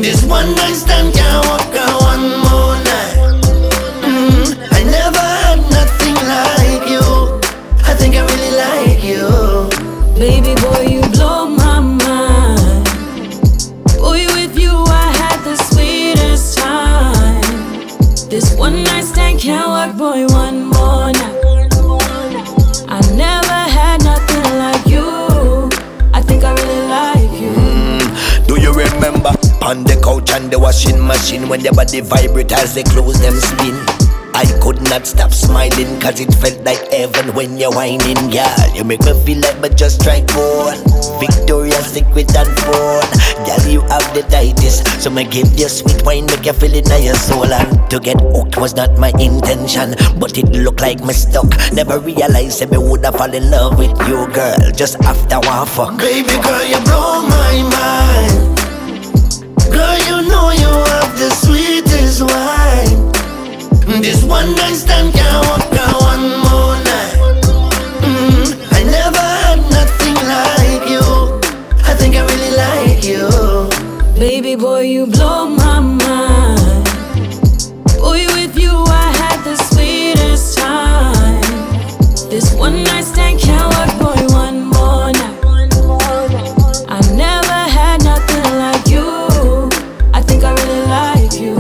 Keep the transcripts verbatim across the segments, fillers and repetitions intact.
This one night stand can't walk out one more night. mm, I never had nothing like you. I think I really like you. Baby boy, you blow my mind. Boy, with you I had the sweetest time. This one night stand can't work, boy, one more night. I never had nothing like you. I think I really like you. mm, Do you remember on the couch and the washing machine, when your body vibrate as they close them spin? I could not stop smiling, cause it felt like heaven when you're whining, girl. You make me feel like but just strike one. Victoria's Secret and phone. Girl, you have the tightest, so me give you sweet wine, make you feel it in your soul. And to get hooked was not my intention, but it looked like me stuck. Never realized that me woulda fall in love with you, girl, just after one fuck. Baby girl, you blow my mind. Girl, you know you have the sweetest wine. This one night stand can't walk out one more night. mm, I never had nothing like you. I think I really like you. Baby boy, you blow my mind. Boy, with you I had the sweetest time. This one night stand can't work, boy, one more night. I never had nothing like you. I think I really like you.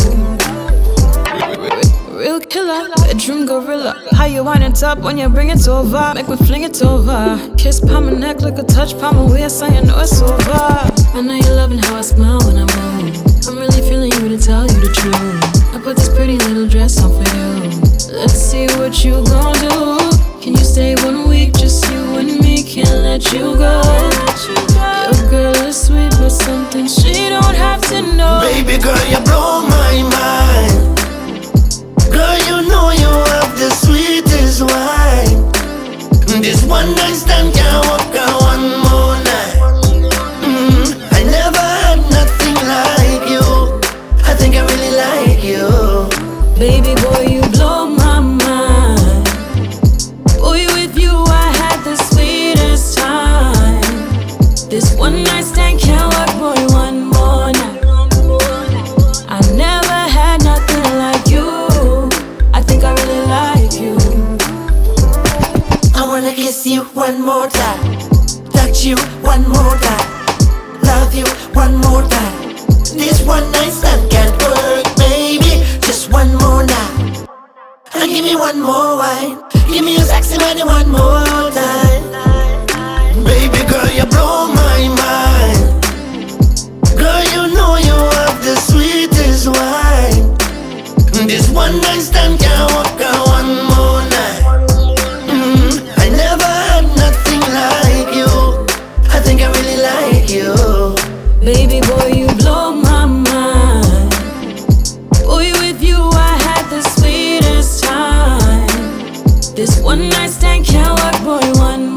Real killer, bedroom gorilla. How you wind it up when you bring it over? Make me fling it over. Kiss palm my neck, like a touch palm my waist, so you know it's over. I know you're loving how I smile when I move. I'm really feeling you to tell you the truth. I put this pretty little dress on for you. Let's see what you gon' do. Can you stay one week, just you and me? Can't let you go. Your girl is sweet, but something she don't have to know. Baby girl, you blow my mind. Girl, you know you have the sweetest wine. This one night stand can't walk out one more night. mm, I never had nothing like you. I think I really like you. Baby boy, you blow my mind. Boy, with you I had the sweetest time. This one night stand can't work, boy, one more night. I never had nothing like you. I think I really like you. I wanna kiss you one more time, touch you one more time, love you one more time. This one night stand can't work, baby. Just one more night. And give me one more wine. Give me a sexy money one more time. Baby girl, you blow my mind. Girl, you know you have the sweetest wine. This one night stand can't walk out one more night. mm, I never had nothing like you. I think I really like you. Baby boy, you blow my mind. Boy, with you I had the sweetest time. This one night stand can't work, boy, one more.